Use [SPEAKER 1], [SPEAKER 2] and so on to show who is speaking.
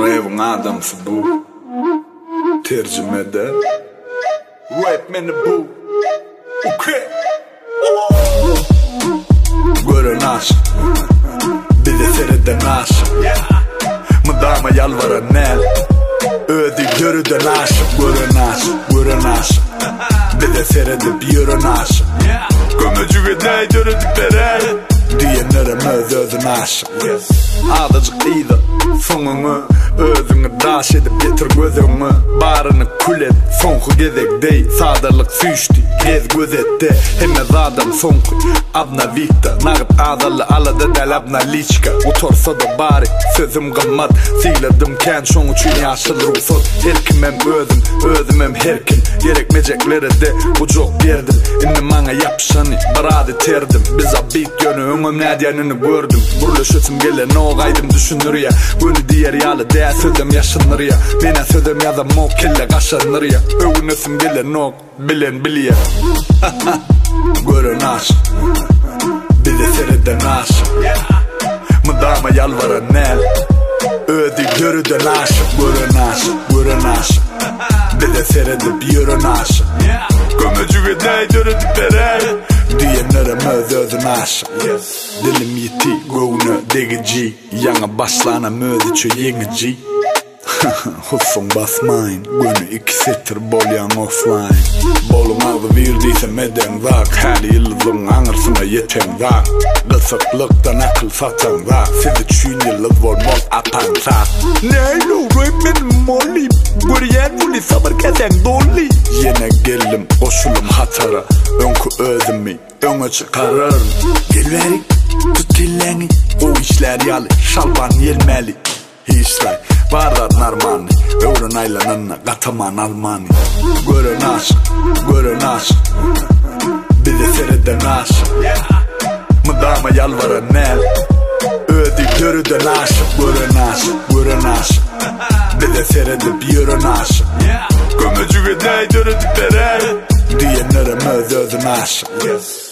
[SPEAKER 1] Revun adamsı bu. Tercümede rap meni bu. Okay. Gören aşk, bir de seriden aşk. Mıdama yalvaran nel, ödü görüden aşk. Gören aşk, bir de seredip yürün aşk. Gömücüge dey dörüdük berey, diyenlere mözdödün aşk. Adacık iydi, sonunu özünü daş edip getir gözümü. Barını kulet, sonku gezek dey. Sadarlık süçtü, gez gözette. Hemez adam sonku, abna vikta. Nağıt adalı alada del abna liçka. Utorsa da bari, sözüm gılmat. Siledim ken şonu çün yaşıl ruhsat. Herkim hem özüm hem herkin. Gerekmeyecekleri de ucuk derdim. İnni mana yapışanı, baradi terdim. Biza bit yönü, öngüm nedyenini gördüm. Burlaşıtım gele, no gaydım düşünür ya. Gönü diğer yalı, değer sözüm yaşanır ya. Mene sözüm ya da mok kelle kaşanır ya. Övünüsüm gele, no bilen biliyor. Gören aşk, bir de seriden aşk. Mıdama yalvaran nel, ödü görüden aşk. Gören aşk, bir de seredip yürün aşk. Gömücüge dey dörüdük berey, diyenlere mözdödün aşk. Dilim yiti göğünü degici, yana başlana mözdüçü yengici. Husson basmayın, günü 2 setir bolyan offline. Bolun ağzı verdiyse meden zak, hali yıldızın anırsına yeten zak. Kısıklıktan akıl satan zak, sizi çün yıldız volmol apan zak. Neylo rap molly, buraya nuli sabır kesen dolly. Yine geldim koşulum hatara, önkü özümü öne çıkarırım. Gel verik, tut tilleni, o işler yalı, şalban yelmeli. Hiçlay, varar narmani, öğren aylanına kataman almani. Gören aşk, bir de seriden aşk. Mıdama yalvaran nel, ödü görüden aşk. Gören aşk, bir de seredip yürün aşk. Gömücüge dey dörüdük berey, diyenlere mözdödün aşk.